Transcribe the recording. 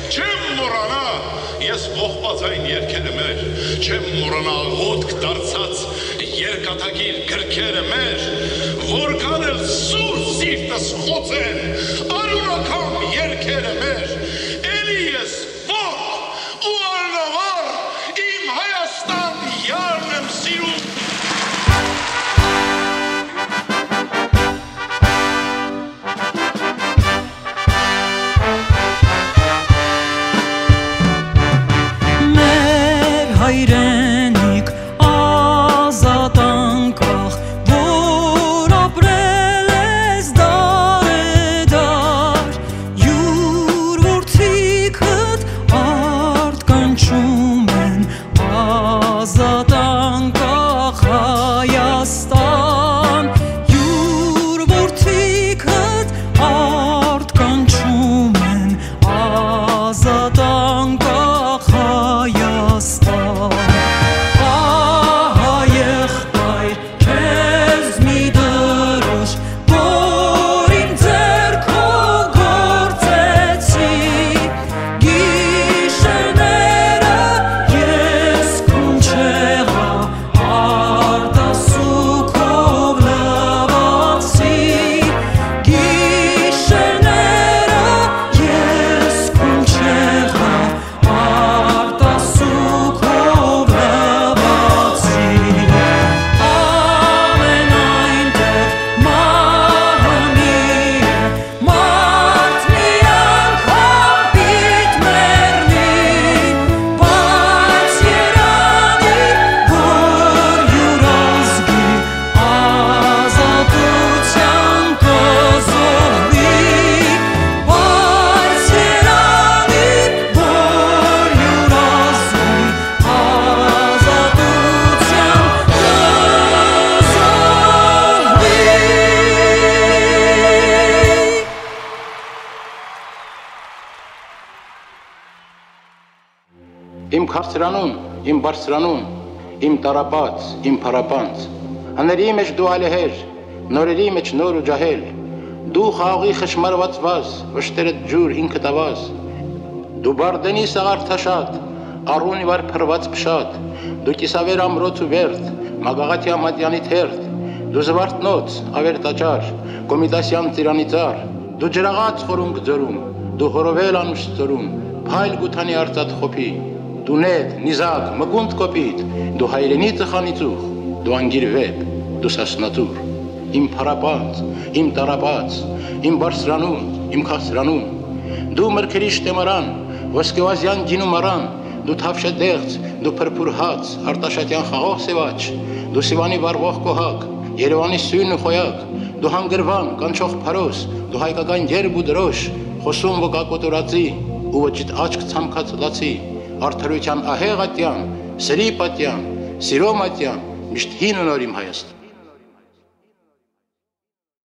չեմ մոռանա ես ողբացային երգերը մեր, չեմ մոռանա ոտք դարձած երկաթագիր գրքերը մեր, որքան էլ սուր սիրտս խոցեն արյունաքամ երգերը մեր, էլի ես ողջ ու անավար իմ Հայաստան յարն եմ սիրում։ Հայրենիք ազատ անկախ, որ ապրել ես դարեդար, յուր որդիքդ արդ կանչում են ազատ անկախ Հայաստան, յուր որդիքդ արդ կանչում են ազատ անկախ Հայաստան։ Իմ քաղցրանուն, իմ բարձրանուն, իմ տարապած, իմ փարապանց, հների մեջ դու ալեհեր, նորերի մեջ նոր ու ջահել, դու խաղի խշմարված վազ, վշտերդ ջուր ինքը տավազ, դու բարդենի սաղարթաշատ, առունի վար փրված փշատ, դու կիսավեր ամրոց ու վերդ, մագաղաթի ամատյանի թերդ, դու զվարթնոց, ավեր տաճար, կոմիտասյան ծիրանի ծար, դու ջրաղաց խորունգ ձորում, դու հորովել անուշ ծորում, փայլ գութանի արծաթ խոփի, դու նետ, նիզակ, մգունդ կոպիտ, դու հայրենի ծխանի ծուխ, դու անգիր վեպ, դու սասնատուր, իմ փարապանց, իմ տարապած, իմ բարձրանուն, իմ քաղցրանուն, դու մրգերի շտեմարան, ոսկեվազյան գինու մարան, դու թավշե դեղց, դու փրփուր հաց, արտաշատյան խաղող սևաչ, դու Սիվանի վառվող կոհակ, Երևանի սույն ու խոյակ, դու հանգրվան, կանչող փարոս, դու հայկական երբ ու դրոշ, խոսում ոգակոտորածի, ու ոչիտ աչք ցամքած լացի, արդարության ահեղ ատյան, սրի պատյան, սիրո մատյան, միշտ հին ու նոր իմ Հայաստան։